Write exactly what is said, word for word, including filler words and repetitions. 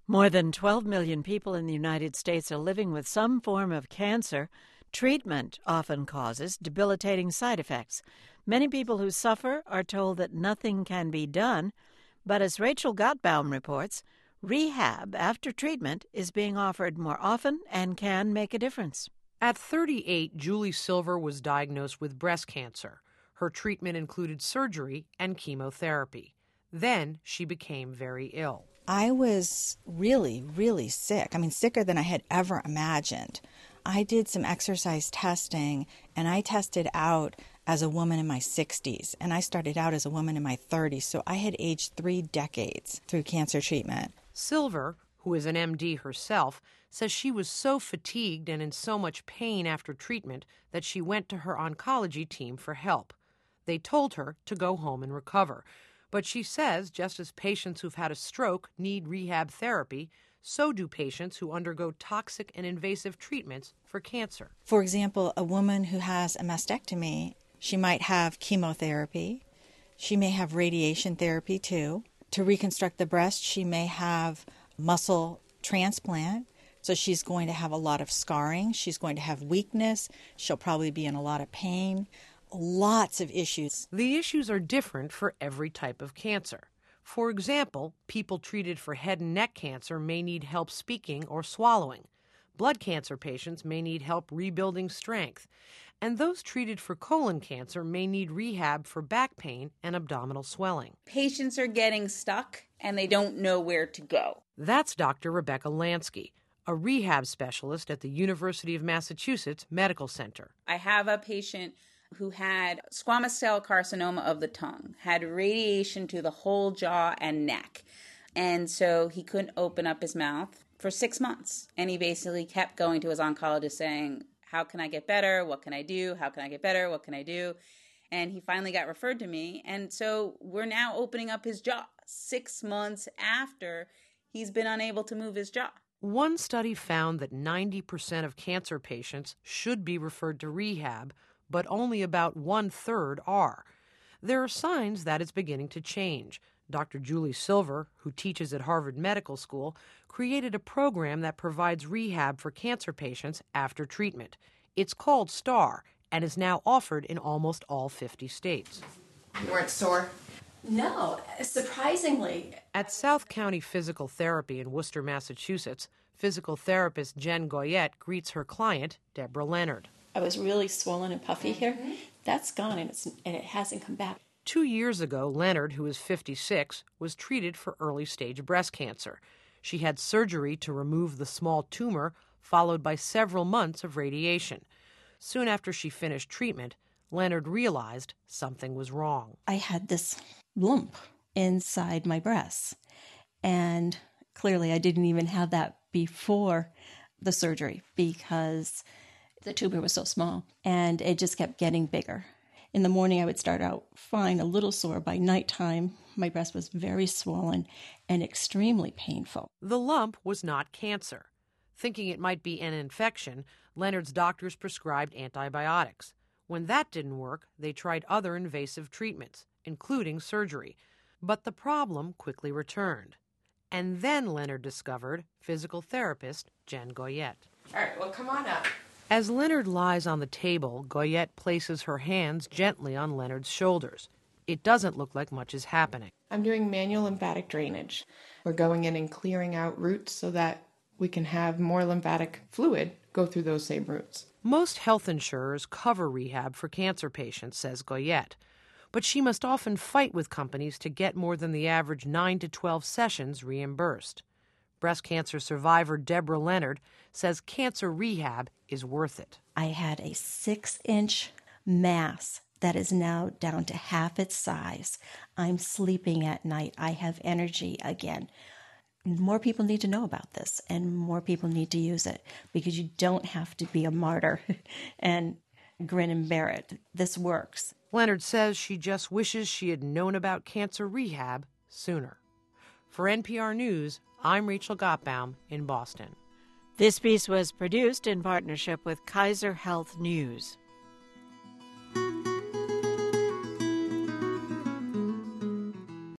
More than twelve million people in the United States are living with some form of cancer. Treatment often causes debilitating side effects. Many people who suffer are told that nothing can be done, but as Rachel Gottbaum reports, rehab after treatment is being offered more often and can make a difference. At thirty-eight, Julie Silver was diagnosed with breast cancer. Her treatment included surgery and chemotherapy. Then she became very ill. I was really, really sick. I mean, sicker than I had ever imagined. I did some exercise testing, and I tested out as a woman in my sixties, and I started out as a woman in my thirties, so I had aged three decades through cancer treatment. Silver, who is an M D herself, says she was so fatigued and in so much pain after treatment that she went to her oncology team for help. They told her to go home and recover. But she says just as patients who've had a stroke need rehab therapy, so do patients who undergo toxic and invasive treatments for cancer. For example, a woman who has a mastectomy, she might have chemotherapy. She may have radiation therapy too. To reconstruct the breast, she may have muscle transplant. So she's going to have a lot of scarring. She's going to have weakness. She'll probably be in a lot of pain. Lots of issues. The issues are different for every type of cancer. For example, people treated for head and neck cancer may need help speaking or swallowing. Blood cancer patients may need help rebuilding strength. And those treated for colon cancer may need rehab for back pain and abdominal swelling. Patients are getting stuck and they don't know where to go. That's Doctor Rebecca Lansky, a rehab specialist at the University of Massachusetts Medical Center. I have a patient who had squamous cell carcinoma of the tongue, had radiation to the whole jaw and neck. And so he couldn't open up his mouth for six months. And he basically kept going to his oncologist saying, how can I get better? What can I do? How can I get better? What can I do? And he finally got referred to me. And so we're now opening up his jaw six months after he's been unable to move his jaw. One study found that ninety percent of cancer patients should be referred to rehab, but only about one-third are. There are signs that it's beginning to change. Doctor Julie Silver, who teaches at Harvard Medical School, created a program that provides rehab for cancer patients after treatment. It's called STAR and is now offered in almost all fifty states. You weren't sore? No, surprisingly. At South County Physical Therapy in Worcester, Massachusetts, physical therapist Jen Goyette greets her client, Deborah Leonard. I was really swollen and puffy here. That's gone, and, it's, and it hasn't come back. Two years ago, Leonard, who is fifty-six, was treated for early-stage breast cancer. She had surgery to remove the small tumor, followed by several months of radiation. Soon after she finished treatment, Leonard realized something was wrong. I had this lump inside my breast, and clearly I didn't even have that before the surgery because the tumor was so small, and it just kept getting bigger. In the morning, I would start out fine, a little sore. By nighttime, my breast was very swollen and extremely painful. The lump was not cancer. Thinking it might be an infection, Leonard's doctors prescribed antibiotics. When that didn't work, they tried other invasive treatments, including surgery. But the problem quickly returned. And then Leonard discovered physical therapist Jen Goyette. All right, well, come on up. As Leonard lies on the table, Goyette places her hands gently on Leonard's shoulders. It doesn't look like much is happening. I'm doing manual lymphatic drainage. We're going in and clearing out roots so that we can have more lymphatic fluid go through those same roots. Most health insurers cover rehab for cancer patients, says Goyette, but she must often fight with companies to get more than the average nine to twelve sessions reimbursed. Breast cancer survivor Deborah Leonard says cancer rehab is worth it. I had a six-inch mass that is now down to half its size. I'm sleeping at night. I have energy again. More people need to know about this, and more people need to use it, because you don't have to be a martyr and grin and bear it. This works. Leonard says she just wishes she had known about cancer rehab sooner. For N P R News, I'm Rachel Gottbaum in Boston. This piece was produced in partnership with Kaiser Health News.